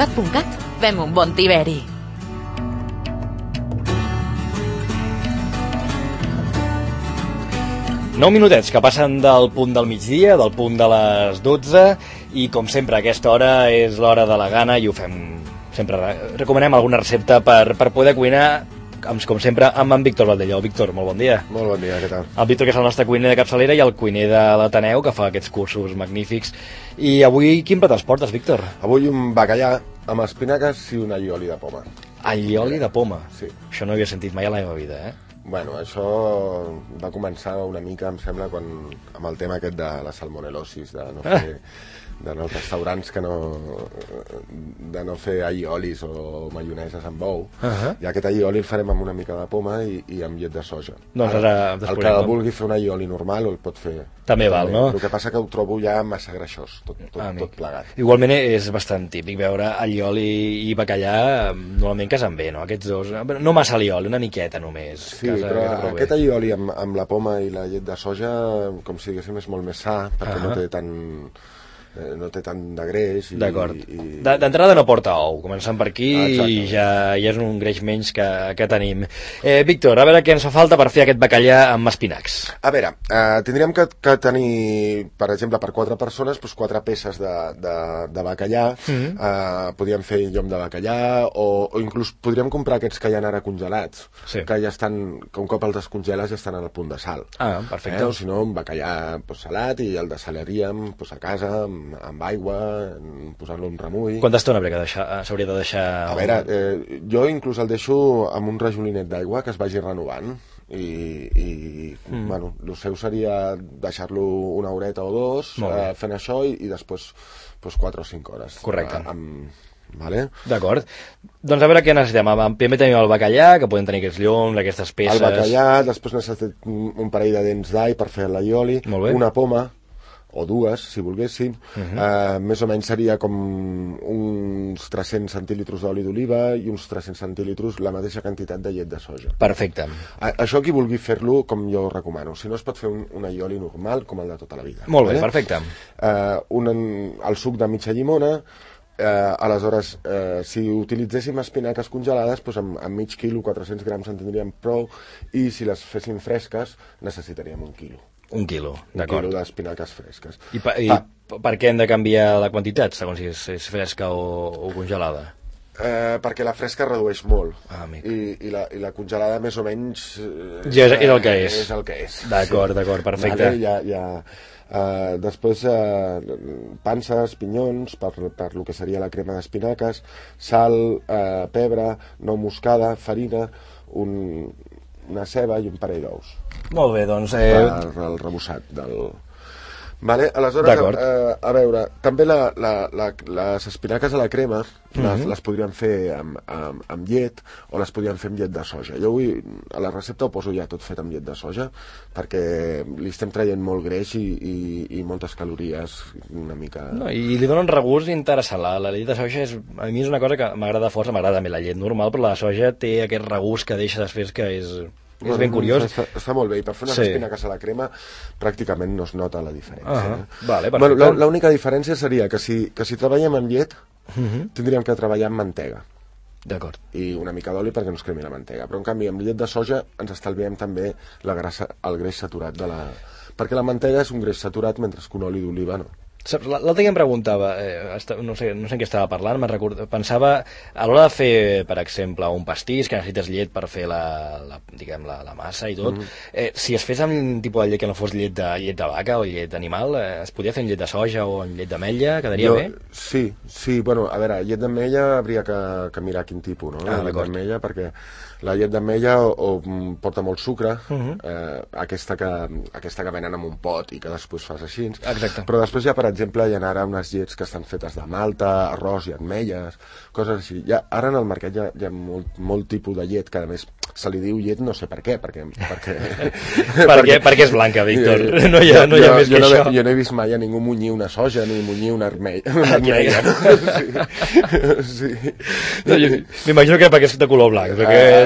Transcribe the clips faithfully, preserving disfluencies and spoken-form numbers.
Cugat punt cat. Fem un bon tiberi. Nou minutets que passen del punt del migdia, del punt de les dotze, i com sempre a aquesta hora és l'hora de la gana i ho fem sempre. Recomanem alguna recepta per, per poder cuinar, com sempre, amb en Víctor Valdelló. Víctor, molt bon dia. Molt bon dia, què tal? El Víctor, que és el nostre cuiner de capçalera, i el cuiner de l'Ateneu, que fa aquests cursos magnífics. I avui quin plat ens portes, Víctor? Avui un bacallà amb espinaques i un allioli de poma. Allioli de poma? Sí. Això no havia sentit mai a la meva vida, eh? Bueno, això va començar una mica, em sembla, quan, amb el tema aquest de la salmonel·losis, de no fer... de no restaurants que no... de no fer alliolis o maioneses amb ou. Uh -huh. I aquest allioli el farem amb una mica de poma i, i amb llet de soja. Doncs ara, el que el vulgui fer un allioli normal el pot fer. També val, no? El que passa que ho trobo ja massa greixós, tot, tot, ah, tot plegat. Igualment és bastant típic veure allioli i bacallà normalment casen bé, no? Aquests dos, no massa allioli, una miqueta només. Sí, casa, però casa aquest allioli amb, amb la poma i la llet de soja, com si diguéssim, és molt més sa, perquè uh -huh. no té tant... Eh, no té tant de greix i, d'acord, i... d'entrada no porta ou, començant per aquí ah, i ja, ja és un greix menys que, que tenim. eh, Víctor, a veure què ens fa falta per fer aquest bacallà amb espinacs. A veure, eh, tindríem que, que tenir, per exemple, per quatre persones, doncs quatre peces de, de, de bacallà. Mm-hmm. eh, podríem fer llom de bacallà o, o inclús podríem comprar aquests que hi ha ara congelats, sí. que ja estan, que un cop els descongeles ja estan en el punt de sal. Ah, perfecte. Eh, o si no, un bacallà pues, salat i el desalaríem pues, a casa amb amb aigua, posant-lo en remull. Quanta estona s'hauria de deixar? A veure, eh, jo inclús el deixo amb un rajolinet d'aigua que es vagi renovant i, i mm. bueno, el seu seria deixar-lo una horeta o dos eh, fent això i, i després pues, quatre o cinc hores. Correcte. Eh, amb, vale? D'acord. Doncs a veure què necessitem. Primer tenim el bacallà, que poden tenir aquests lloms, aquestes peces... El bacallà, després necessitem un parell de dents d'all per fer l'allioli, una poma, o dues, si volguéssim. Uh-huh. eh, més o menys seria com uns tres-cents centilitros d'oli d'oliva i uns tres-cents centilitros, la mateixa quantitat de llet de soja. Perfecte. A, això qui vulgui fer-lo, com jo recomano. Si no, es pot fer un, un allioli normal, com el de tota la vida. Molt bé, vale? Perfecte. Eh, un, el suc de mitja llimona, eh, aleshores, eh, si utilitzéssim espinaques congelades, doncs amb, amb mig quilo, quatre-cents grams en tindríem prou, i si les féssim fresques, necessitaríem un quilo. Un quilo, d'acord. Un quilo d'espinaques fresques. I, pa, i ah. per què hem de canviar la quantitat, segons si és, és fresca o, o congelada? Eh, perquè la fresca redueix molt. Ah, I, i, la, i la congelada més o menys... Eh, ja és, és el que és. És el que és. D'acord, sí. d'acord, perfecte. Vale, ja, ja, eh, després, eh, panses, pinyons, per, per lo que seria la crema d'espinaques, sal, eh, pebre, nou moscada, farina, un... una ceba i un parell d'ous. Molt bé, doncs... Eh... Per el rebossat del... Vale, aleshores, eh, a veure, també la, la, la, les espinaques a la crema les, mm-hmm. les podríem fer amb, amb, amb llet o les podríem fer amb llet de soja. Jo avui a la recepta ho poso ja tot fet amb llet de soja perquè li estem traient molt greix i, i, i moltes calories una mica... No, i li dona un regust interessant. La, la llet de soja és, a mi és una cosa que m'agrada força, m'agrada també la llet normal, però la soja té aquest regust que deixa després que és... És bueno, ben curiós. Està, està molt bé, i per fer unes sí. espinaques a la crema pràcticament no es nota la diferència. Uh-huh. eh? Vale, bueno, l'única diferència seria que si, que si treballem amb llet, uh-huh. tindríem que treballar amb mantega. D'acord. I una mica d'oli perquè no es cremi la mantega. Però en canvi amb llet de soja ens estalviem també la grassa, el greix saturat de la... Perquè la mantega és un greix saturat mentre que un oli d'oliva no. Saps, l'altre dia em preguntava, eh, no, sé, no sé en què estava parlant, me'n recordo, pensava, a l'hora de fer, per exemple, un pastís, que necessites llet per fer la, la, diguem, la, la massa i tot, mm-hmm. eh, si es fes amb un tipus de llet que no fos llet de, llet de vaca o llet d'animal, eh, es podia fer amb llet de soja o amb llet d'ametlla, quedaria jo, bé? Sí, sí, bueno, a veure, llet d'ametlla hauria que, que mirar quin tipus, no? Ah, la llet d'ametlla, perquè la llet d'ametlla o, o porta molt sucre, uh-huh. eh, aquesta, que, aquesta que venen en un pot i que després fas així. Exacte. Però després ja, per exemple, hi ha ara unes llets que estan fetes de malta, arròs i ametlles, coses així. Ja, ara en el mercat hi ha, hi ha molt, molt tipus de llet, que a més se li diu llet no sé per què, perquè... perquè, perquè, perquè és blanca, Víctor. No hi ha, no hi ha jo, més jo que no, això. Jo no he vist mai a ningú munyir una soja ni munyir una ametlla. Una ametlla. sí. sí. No, m'imagino que perquè és de color blanc, perquè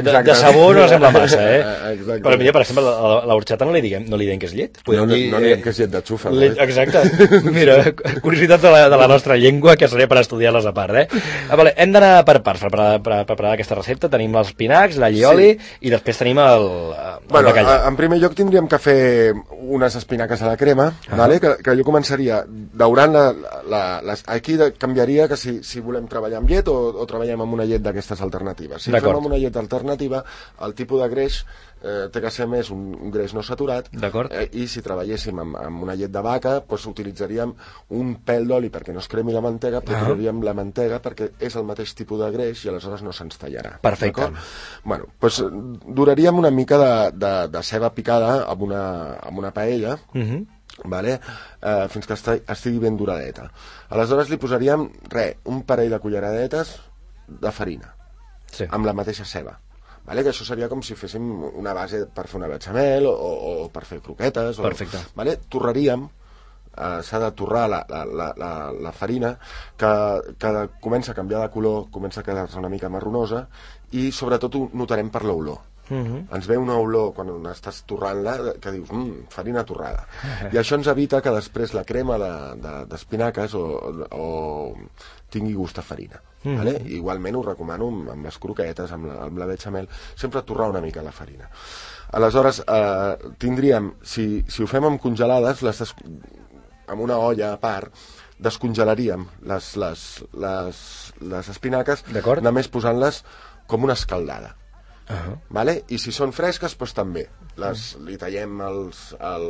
de, de sabor no sembla massa, eh? Exacte. Però millor, per exemple, a l'horxata no li diguem, no li diguem que és llet? Podem no, dir, no, no li diguem que és llet de xufa. Llet, exacte. Mira, curiositat de la, de la nostra llengua, que seria per estudiar-les a part, eh? Ah, vale, hem d'anar per parts per preparar, per preparar aquesta recepta. Tenim els espinacs, l'allioli, sí. I després tenim el, el bueno, bacallà. En primer lloc tindríem que fer unes espinaques a la crema, ah. vale? que, que jo començaria daurant la, la, les, aquí de, canviaria que si, si volem treballar amb llet o, o treballem amb una llet d'aquestes alternatives. Si fem amb una llet alternativa, el tipus de greix eh, té que ser més un, un greix no saturat, eh, i si treballéssim amb, amb una llet de vaca, doncs utilitzaríem un pèl d'oli perquè no es cremi la mantega, però ah. trauríem la mantega perquè és el mateix tipus de greix i aleshores no se'ns tallarà. Perfecte. Bueno, doncs duraríem una mica de, de, de ceba picada amb una, amb una paella, uh -huh. vale? eh, fins que estigui ben duradeta. Aleshores li posaríem, re, un parell de culleradetes de farina, sí. amb la mateixa ceba. Vale? Que això seria com si féssim una base per fer una bechamel o, o per fer croquetes. Perfecte. O, vale? Torraríem, eh, s'ha de torrar la, la, la, la, la farina, que, que comença a canviar de color, comença a quedar-se una mica marronosa, i sobretot ho notarem per l'olor. Uh-huh. Ens ve una olor quan estàs torrant-la que dius, mmm, farina torrada. Uh-huh. I això ens evita que després la crema d'espinaques de, de, o, o tingui gust a farina. Uh-huh. Vale? Igualment ho recomano amb les croquetes, amb la, amb la bechamel, sempre torrar una mica la farina. Aleshores, eh, tindríem, si, si ho fem amb congelades, les des... amb una olla a part, descongelaríem les, les, les, les espinaques, només posant-les com una escaldada. Uh-huh. Vale? I si són fresques, doncs també les, li tallem els,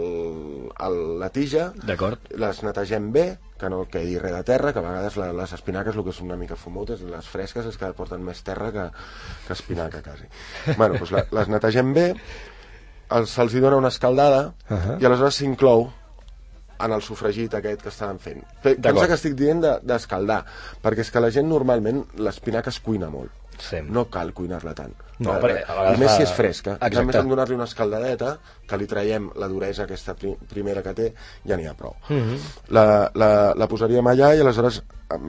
el, el, la tija, les netegem bé, que no quedi res de terra, que a vegades la, les espinaques el que són una mica fumutes, les fresques és que porten més terra que, que espinaca quasi. Bueno, doncs la, les netegem bé, se'ls hi dona una escaldada, uh-huh. i aleshores s'inclou en el sofregit aquest que estaven fent. Pensa que estic dient d'escaldar, de, perquè és que la gent normalment l'espinaca es cuina molt. Sí. No cal cuinar-la tant. No, a, perquè, a I més si és fresca. Només hem donar-li una escaldadeta, que li traiem la duresa aquesta pri primera que té, ja n'hi ha prou. Uh-huh. la, la, la posaríem allà i aleshores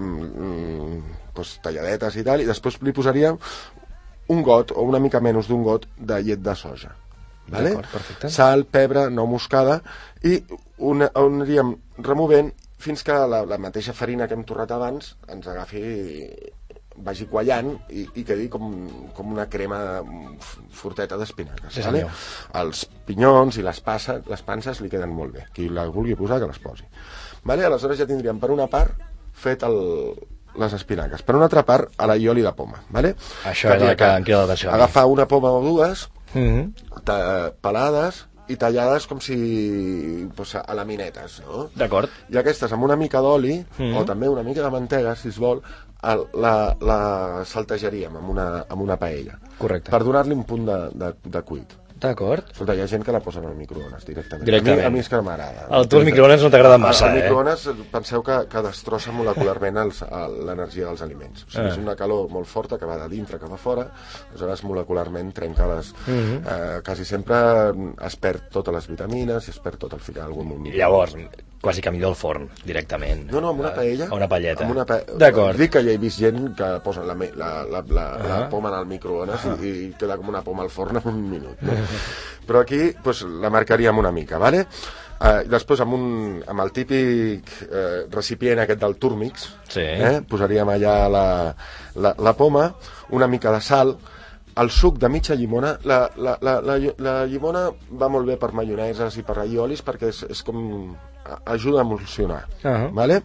um, pues, talladetes i tal, i després li posaríem un got o una mica menys d'un got de llet de soja. Vale? Sal, pebre, nou moscada, i ho aniríem removent fins que la, la mateixa farina que hem torrat abans ens agafi, vagi quallant i, i quedi com, com una crema forteta d'espinaques. Sí, vale? Els pinyons i les, passa, les panses li queden molt bé. Qui la vulgui posar, que les posi. Vale? Aleshores ja tindríem per una part fet el, les espinaques. Per una altra part, a l'allioli de poma. Vale? Això és el que em queda d'això. Agafar una poma o dues, uh-huh. pelades i tallades com si pues, a laminetes, no? D'acord. I aquestes amb una mica d'oli, uh-huh. o també una mica de mantega, si es vol, el, la, la saltejaríem amb una, amb una paella. Correcte. Per donar-li un punt de, de, de cuit. D'acord. Escolta, hi ha gent que la posa en el microones directament. Directament. A mi, a mi és que m'agrada. El tu el microones no t'agrada massa, el, el eh? El microones penseu que, que destrossa molecularment l'energia dels aliments. O sigui, ah. és una calor molt forta que va de dintre cap a fora, aleshores molecularment trenca les... Uh-huh. eh, quasi sempre es perd totes les vitamines i es perd tot al final. Algun... I llavors, quasi que millor al forn, directament. No, no, amb una paella. A una palleta. Una pa... D'acord. Dic que ja he vist gent que posa la, la, la, la, uh-huh. la poma en el microones uh-huh. i, i queda com una poma al forn en un minut. No? Però aquí pues, la marcaríem una mica, ¿vale? Eh, després amb, un, amb el típic eh, recipient aquest del Turmix, sí. eh, posaríem allà la, la, la poma, una mica de sal, el suc de mitja llimona. La, la, la, la, la llimona va molt bé per maioneses i per aiolis perquè és, és com ajuda a emulsionar, uh-huh. ¿vale?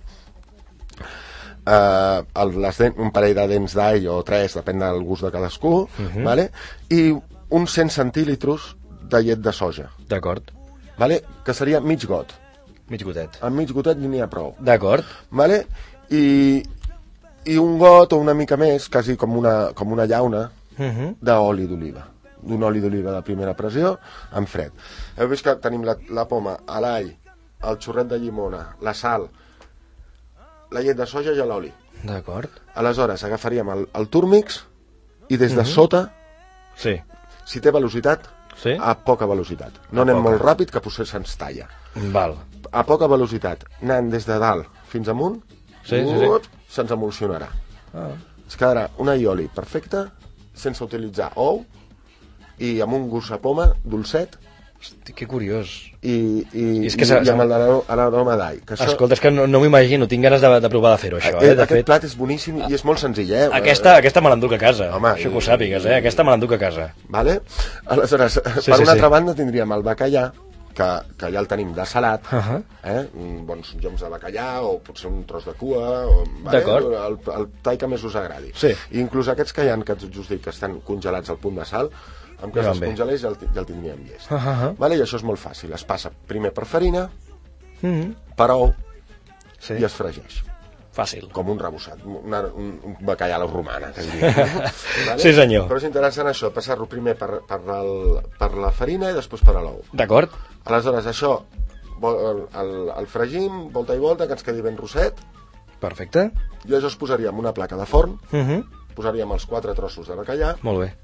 Eh, el, les dents, un parell de dents d'all o tres, depèn del gust de cadascú, uh-huh. ¿vale? I uns cent centílitres de llet de soja. D'acord. Vale? Que seria mig got. Mig gotet. Amb mig gotet n'hi ha prou. D'acord. Vale? I, I un got o una mica més, quasi com una, com una llauna, uh-huh. d'oli d'oliva. D'un oli d'oliva de primera pressió, en fred. Heu vist que tenim la, la poma, l'all, el xorret de llimona, la sal, la llet de soja i l'oli. D'acord. Aleshores, agafaríem el, el Turmix i des de uh-huh. sota, sí. si té velocitat, sí? a poca velocitat. No a anem poca. Molt ràpid, que potser se'ns talla. Val. A poca velocitat, anant des de dalt fins amunt, sí, sí, sí. se'ns emulsionarà. Ah. Es quedarà una aioli perfecta, sense utilitzar ou i amb un gust a poma, dolcet. Hosti, que curiós. I, i, I, és que i, i amb l'aroma d'all. Això... Escolta, és que no, no m'imagino, tinc ganes de, de provar de fer-ho, això. Eh, eh? De aquest fet... plat és boníssim i és molt senzill, eh? Aquesta, aquesta me l'enduc a casa, home, això que ho sàpigues, eh? Aquesta me l'enduc a casa. Vale? Aleshores, sí, per sí, una sí. altra banda tindríem el bacallà, que, que ja el tenim de salat, uh -huh. eh? bons lloms de bacallà o potser un tros de cua, o, vale? el, el tall que més us agradi. Sí. I inclús aquests que hi ha, que us dic, que estan congelats al punt de sal, amb cas ja els congelés ja el, ja el tindríem llest. Uh -huh. Vale? I això és molt fàcil, es passa primer per farina, uh -huh. per ou, sí. i es fregeix. Fàcil. Com un rebossat, una, un, un bacallà a la romana, que diria. Vale? Sí, senyor. Però és interessant això, passar-lo primer per, per, el, per la farina i després per l'ou. D'acord. Aleshores, això, el, el, el fregim, volta i volta, que ens quedi ben rosset. Perfecte. I això es posaria en una placa de forn, uh -huh. posaríem els quatre trossos de bacallà. Molt bé.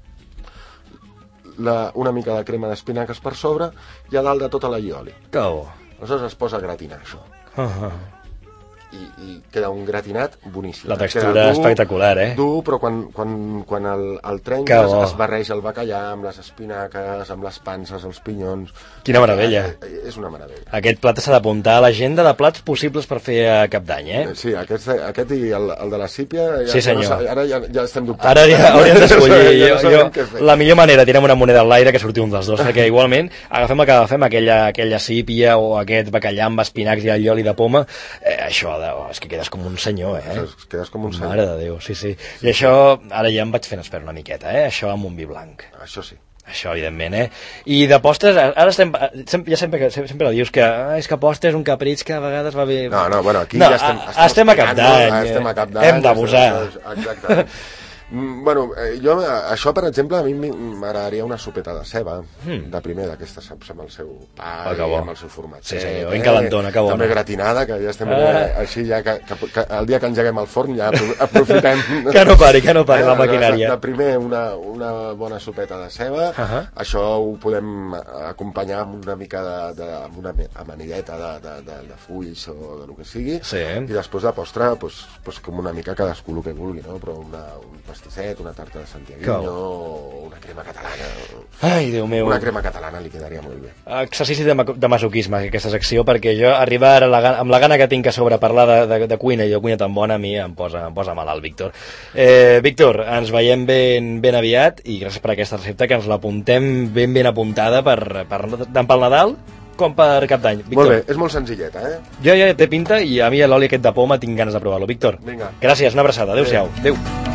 La, una mica de crema d'espinaques per sobre i a dalt de tota l'allioli. Que bo. Aleshores es posa a gratinar això. Uh -huh. I, i queda un gratinat boníssim. La textura dur, espectacular, eh? Dur, però quan, quan, quan el, el trenques es barreja el bacallà amb les espinaques, amb les panses, els pinyons... Quina meravella. És una meravella. Aquest plat s'ha d'apuntar a l'agenda de plats possibles per fer a Cap d'Any, eh? Sí, aquest, aquest i el, el de la sípia... Ja, sí, senyor. No, ara ja, ja estem dubtant. Ara ja hauríem d'escollir. ja no jo, jo, la millor manera, tirem una moneda al l'aire que surti un dels dos, perquè igualment agafem el que agafem, aquella, aquella sípia o aquest bacallà amb espinacs i allioli de poma, eh, això, de, oh, és que quedes com un senyor, eh? Quedes com un senyor. Mare de Déu, sí, sí. I això, ara ja em vaig fent espera una miqueta, eh? Això amb un vi blanc. Això sí. Això, evidentment, eh? I de postres, ara estem... Ja sempre, sempre dius que ah, és que postres un capritx que a vegades va bé... No, no, bueno, aquí no, ja estem... Estem, estem a Cap d'Any. Estem a Cap d'Any. Hem d'abusar. Exacte. Bueno, eh, jo, això, per exemple, a mi m'agradaria una sopeta de ceba, mm. de primer, d'aquesta, saps, amb el seu pa oh, i amb el seu format. Sí, senyor, ben calentona, que bona. També gratinada, que ja estem ah. així, ja que, que, que el dia que engeguem el forn ja aprofitem... que no pari, que no pari la maquinària. De, de primer, una, una bona sopeta de ceba, uh -huh. això ho podem acompanyar amb una mica de... de amb una amanideta de, de, de, de fulls o de lo que sigui, sí. i després de postre, pues, pues, com una mica cadascú el que vulgui, no? Però una, un pastisset, una tarta de santiaguinho o una crema catalana. Ai, Déu meu. Una crema catalana li quedaria molt bé. Exercici de, de masoquisme, aquesta secció, perquè jo arribar la, amb la gana que tinc a sobre parlar de, de, de cuina i de cuina tan bona, a mi em posa, em posa malalt, Víctor. Eh, Víctor, ens veiem ben, ben aviat i gràcies per aquesta recepta, que ens l'apuntem ben ben apuntada per, per, tant pel Nadal com per Cap d'Any. Molt bé, és molt senzilleta, eh? Jo ja té pinta i a mi l'oli aquest de poma tinc ganes de provar-lo. Víctor, vinga. Gràcies, una abraçada. Adéu-siau. Adéu.